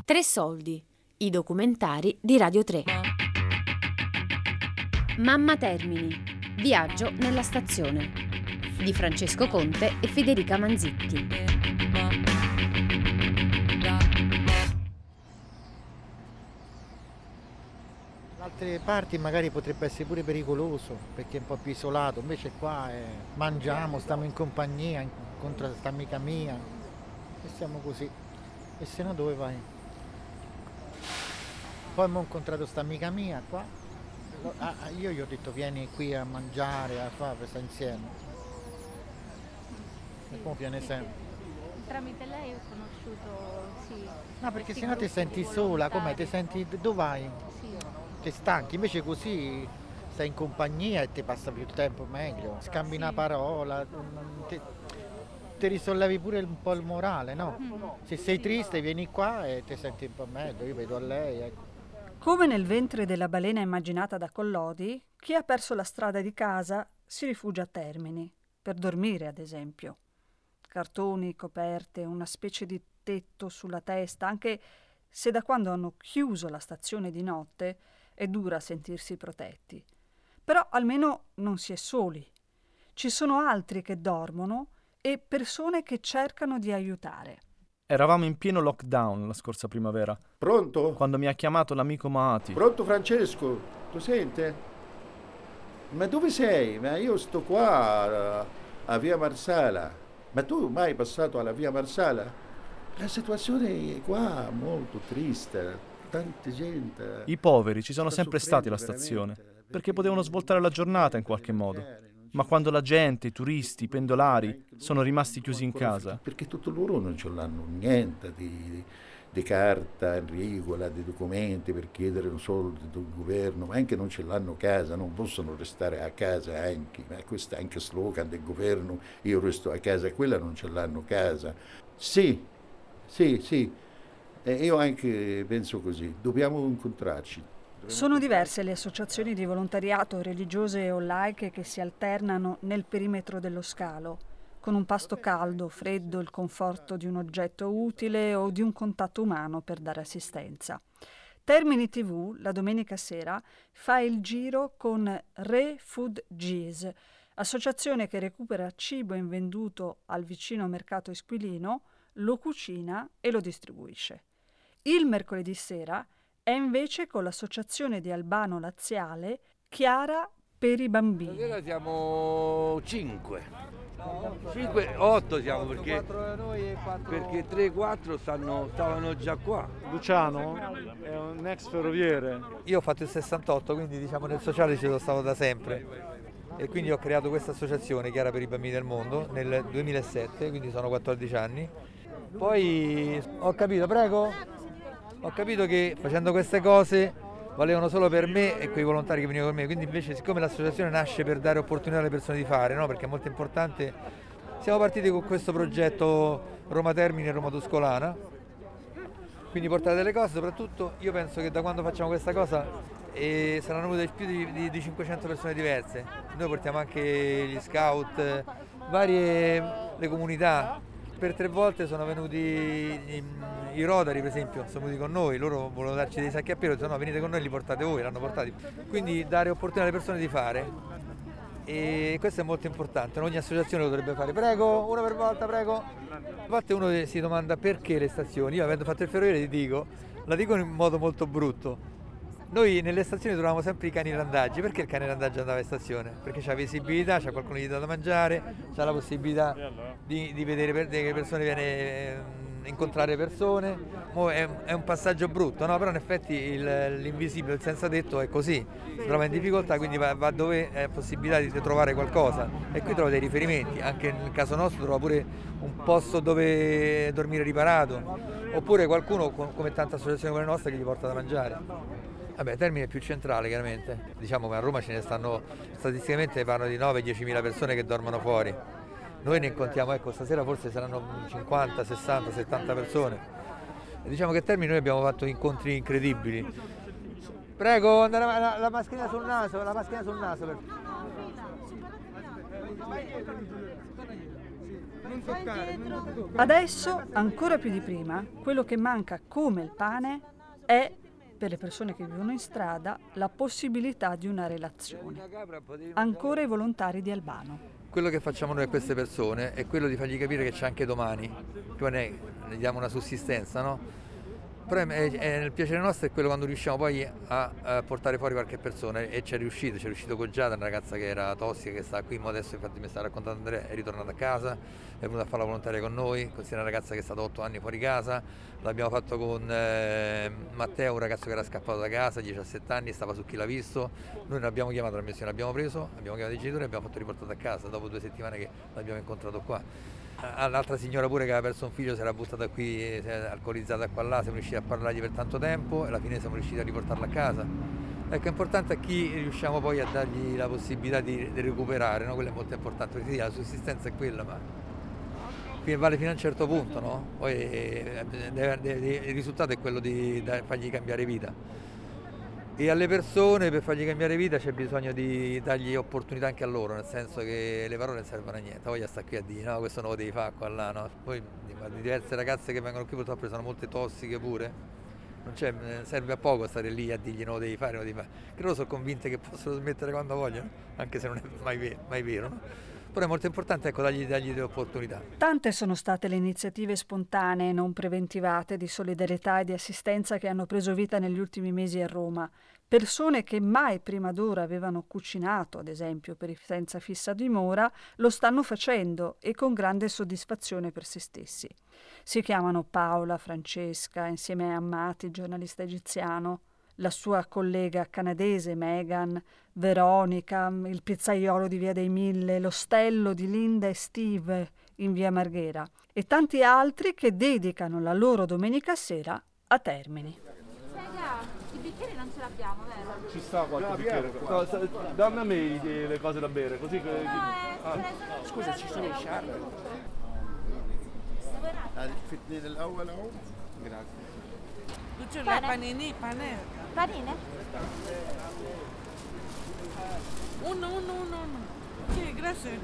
Tre soldi, i documentari di Radio 3. Mamma Termini, viaggio nella stazione, di Francesco Conte e Federica Manzitti. In altre parti magari potrebbe essere pure pericoloso perché è un po' più isolato, invece qua mangiamo, stiamo in compagnia, incontro sta amica mia e siamo così. E se no dove vai? Poi ho incontrato sta amica mia qua, io gli ho detto vieni qui a mangiare, a fare, sta insieme. E poi viene sempre. Tramite lei ho conosciuto, sì. No, perché sennò ti senti sola, com'è? Ti senti, dove vai? Sì. Ti stanchi, invece così stai in compagnia e ti passa più tempo meglio, scambi una parola, ti risollevi pure un po' il morale, no? Se sei triste vieni qua e ti senti un po' meglio, io vedo a lei, ecco. Come nel ventre della balena immaginata da Collodi, chi ha perso la strada di casa si rifugia a Termini, per dormire ad esempio. Cartoni, coperte, una specie di tetto sulla testa, anche se da quando hanno chiuso la stazione di notte è dura sentirsi protetti. Però almeno non si è soli. Ci sono altri che dormono e persone che cercano di aiutare. Eravamo in pieno lockdown la scorsa primavera. Pronto? Quando mi ha chiamato l'amico Maati. Pronto Francesco? Tu sente? Ma dove sei? Ma io sto qua a Via Marsala. Ma tu mai passato alla Via Marsala? La situazione qua è molto triste. Tanta gente. I poveri ci sono sempre stati alla soffrendo stazione, veramente, perché potevano svoltare la giornata in qualche modo. Ma quando la gente, i turisti, i pendolari sono rimasti chiusi in casa. Perché tutti loro non ce l'hanno niente di carta in regola, di documenti per chiedere un soldo del governo, ma anche non ce l'hanno a casa, non possono restare a casa anche, ma questo è anche slogan del governo, io resto a casa, quella non ce l'hanno a casa. Sì, io anche penso così, dobbiamo incontrarci. Sono diverse le associazioni di volontariato religiose o laiche che si alternano nel perimetro dello scalo, con un pasto caldo, freddo, il conforto di un oggetto utile o di un contatto umano per dare assistenza. Termini TV, la domenica sera, fa il giro con Refugees, associazione che recupera cibo invenduto al vicino mercato Esquilino, lo cucina e lo distribuisce. Il mercoledì sera è invece con l'associazione di Albano Laziale Chiara per i bambini. Stasera siamo 8 siamo perché 3-4 stavano già qua. Luciano è un ex ferroviere. Io ho fatto il 68, quindi diciamo nel sociale ci sono stato da sempre e quindi ho creato questa associazione Chiara per i bambini del mondo nel 2007, quindi sono 14 anni. Poi ho capito che facendo queste cose valevano solo per me e quei volontari che venivano con me, quindi invece siccome l'associazione nasce per dare opportunità alle persone di fare, no? Perché è molto importante, siamo partiti con questo progetto Roma Termini e Roma Tuscolana, quindi portare delle cose, soprattutto io penso che da quando facciamo questa cosa saranno venute più di 500 persone diverse, noi portiamo anche gli scout, le comunità. Per 3 volte sono venuti i Rotary, per esempio, sono venuti con noi, loro volevano darci dei sacchi a pelo, no, venite con noi, li portate voi, l'hanno portati. Quindi dare opportunità alle persone di fare, e questo è molto importante, ogni associazione lo dovrebbe fare. Prego, una per volta, prego. A volte uno si domanda perché le stazioni, io avendo fatto il ferroviere la dico in modo molto brutto. Noi nelle stazioni trovavamo sempre i cani randaggi. Perché il cane randaggio andava in stazione? Perché c'ha visibilità, c'ha qualcuno che gli dà da mangiare, c'ha la possibilità di vedere delle persone, incontrare persone. È un passaggio brutto, no? Però in effetti l'invisibile, il senza tetto è così, si trova in difficoltà, quindi va dove è possibilità di trovare qualcosa e qui trova dei riferimenti, anche nel caso nostro trova pure un posto dove dormire riparato, oppure qualcuno come tante associazioni come le nostre che gli porta da mangiare. Vabbè, Termini è più centrale chiaramente, diciamo che a Roma ce ne stanno, statisticamente parlano di 9-10 mila persone che dormono fuori, noi ne contiamo, ecco, stasera forse saranno 50, 60, 70 persone, e diciamo che a Termini noi abbiamo fatto incontri incredibili. Prego, andare la mascherina sul naso, per... Adesso, ancora più di prima, quello che manca come il pane è, per le persone che vivono in strada, la possibilità di una relazione. Ancora i volontari di Albano. Quello che facciamo noi a queste persone è quello di fargli capire che c'è anche domani, che non è, gli diamo una sussistenza, no? Però nel piacere nostro è quello quando riusciamo poi a portare fuori qualche persona, e c'è riuscito con Giada, una ragazza che era tossica, che sta qui, ma adesso infatti mi sta raccontando Andrea, è ritornata a casa, è venuta a fare la volontaria con noi, così è una ragazza che è stata 8 anni fuori casa, l'abbiamo fatto con Matteo, un ragazzo che era scappato da casa, 17 anni, stava su Chi l'ha visto, noi l'abbiamo chiamato, la missione l'abbiamo preso, abbiamo chiamato i genitori e abbiamo fatto riportato a casa, dopo 2 settimane che l'abbiamo incontrato qua. L'altra signora pure che aveva perso un figlio si era buttata qui, si è alcolizzata qua là, siamo riusciti a parlargli per tanto tempo e alla fine siamo riusciti a riportarla a casa. Ecco, è importante a chi riusciamo poi a dargli la possibilità di recuperare, no? Quello è molto importante, perché sì, la sussistenza è quella, ma vale fino a un certo punto, no? Poi il risultato è quello di fargli cambiare vita. E alle persone, per fargli cambiare vita, c'è bisogno di dargli opportunità anche a loro, nel senso che le parole non servono a niente, voglia sta qui a dire no, questo non lo devi fare qua là, no? Poi diverse ragazze che vengono qui purtroppo sono molte tossiche pure, serve a poco stare lì a dirgli non lo devi fare, non lo devi fare, che loro sono convinte che possono smettere quando vogliono, anche se non è mai vero, no? Però è molto importante, ecco, dargli delle opportunità. Tante sono state le iniziative spontanee, non preventivate, di solidarietà e di assistenza che hanno preso vita negli ultimi mesi a Roma. Persone che mai prima d'ora avevano cucinato, ad esempio, per i senza fissa dimora, lo stanno facendo e con grande soddisfazione per se stessi. Si chiamano Paola, Francesca, insieme a Amati, giornalista egiziano, la sua collega canadese Megan, Veronica, il pizzaiolo di Via dei Mille, l'ostello di Linda e Steve in Via Marghera e tanti altri che dedicano la loro domenica sera a Termini. I bicchieri non ce l'abbiamo, vero? Ci sta qualche bicchiere. Dammi a me le cose da bere, così che... Scusa, ci sono i sciarri? Grazie. Tu ce l'hai panini? Panine? Uno. Sì, grazie.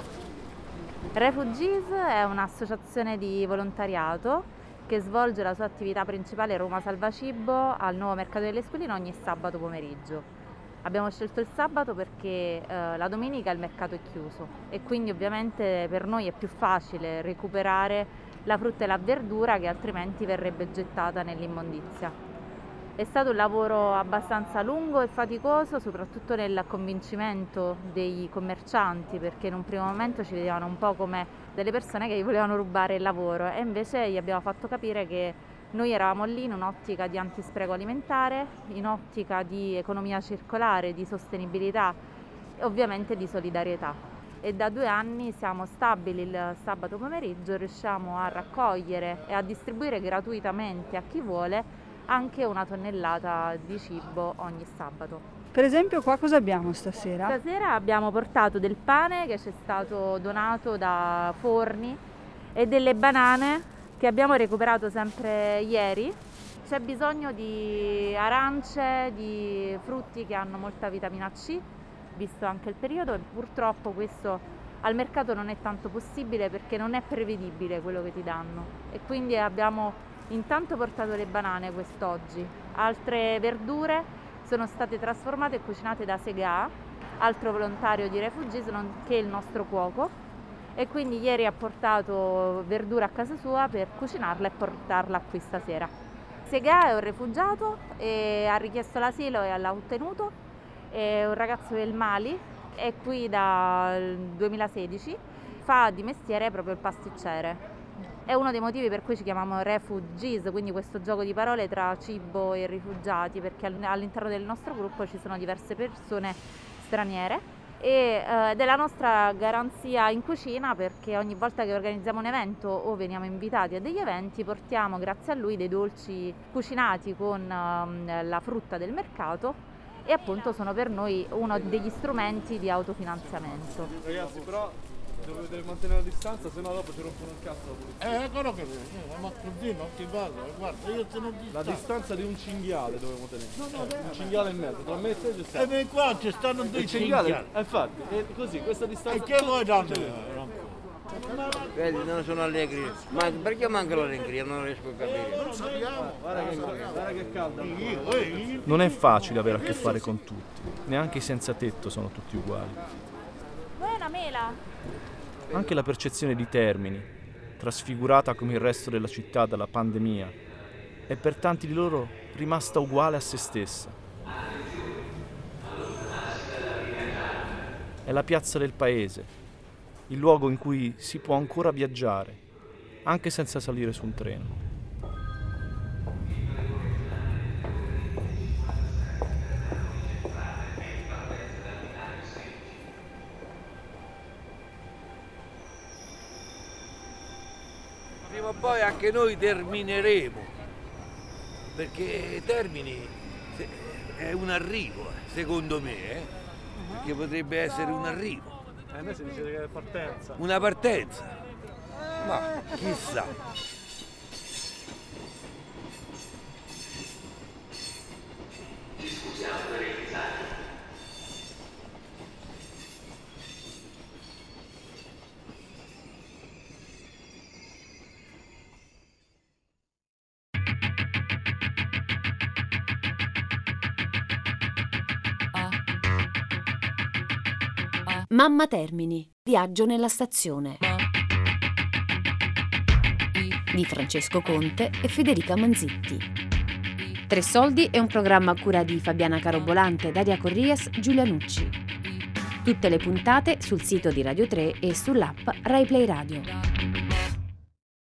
Refugees è un'associazione di volontariato che svolge la sua attività principale a Roma Salvacibo al nuovo mercato dell'Esquilino ogni sabato pomeriggio. Abbiamo scelto il sabato perché la domenica il mercato è chiuso e quindi ovviamente per noi è più facile recuperare la frutta e la verdura che altrimenti verrebbe gettata nell'immondizia. È stato un lavoro abbastanza lungo e faticoso, soprattutto nel convincimento dei commercianti, perché in un primo momento ci vedevano un po' come delle persone che gli volevano rubare il lavoro e invece gli abbiamo fatto capire che noi eravamo lì in un'ottica di antispreco alimentare, in ottica di economia circolare, di sostenibilità e ovviamente di solidarietà. E da 2 anni siamo stabili il sabato pomeriggio, riusciamo a raccogliere e a distribuire gratuitamente a chi vuole anche 1 tonnellata di cibo ogni sabato. Per esempio qua cosa abbiamo stasera? Stasera abbiamo portato del pane che ci è stato donato da Forni e delle banane che abbiamo recuperato sempre ieri. C'è bisogno di arance, di frutti che hanno molta vitamina C, visto anche il periodo, e purtroppo questo al mercato non è tanto possibile perché non è prevedibile quello che ti danno e quindi abbiamo intanto portato le banane quest'oggi, altre verdure sono state trasformate e cucinate da Segà, altro volontario di Refugees nonché il nostro cuoco, e quindi ieri ha portato verdura a casa sua per cucinarla e portarla qui stasera. Segà è un rifugiato e ha richiesto l'asilo e l'ha ottenuto, è un ragazzo del Mali, è qui dal 2016, fa di mestiere proprio il pasticcere. È uno dei motivi per cui ci chiamiamo Refugees, quindi questo gioco di parole tra cibo e rifugiati, perché all'interno del nostro gruppo ci sono diverse persone straniere ed è la nostra garanzia in cucina, perché ogni volta che organizziamo un evento o veniamo invitati a degli eventi portiamo grazie a lui dei dolci cucinati con la frutta del mercato e appunto sono per noi uno degli strumenti di autofinanziamento. Ragazzi, però dovete mantenere la distanza, sennò dopo ci rompono il cazzo. Quello che ma così non ti vado, guarda, io te non dico. La distanza di un cinghiale dovevo tenere. Un cinghiale e mezzo, tra me e te ci sta. E qua ci stanno 2 cinghiali. Infatti, è così, questa distanza. E che vuoi darmi? Vedi, non sono allegri. Ma perché manca l'allegria? Non riesco a capire. Guarda che calda. Non è facile avere a che fare con tutti, neanche i senza tetto sono tutti uguali. Vuoi una mela? Anche la percezione di Termini, trasfigurata come il resto della città dalla pandemia, è per tanti di loro rimasta uguale a se stessa. È la piazza del paese, il luogo in cui si può ancora viaggiare, anche senza salire su un treno. Prima o poi anche noi termineremo, perché Termini è un arrivo, secondo me, perché potrebbe essere un arrivo. A me si dice che è partenza. Una partenza, ma chissà. Mamma Termini, viaggio nella stazione di Francesco Conte e Federica Manzitti. Tre Soldi è un programma a cura di Fabiana Carobolante, Daria Corrias, Giulia Nucci. Tutte le puntate sul sito di Radio 3 e sull'app Rai Play Radio.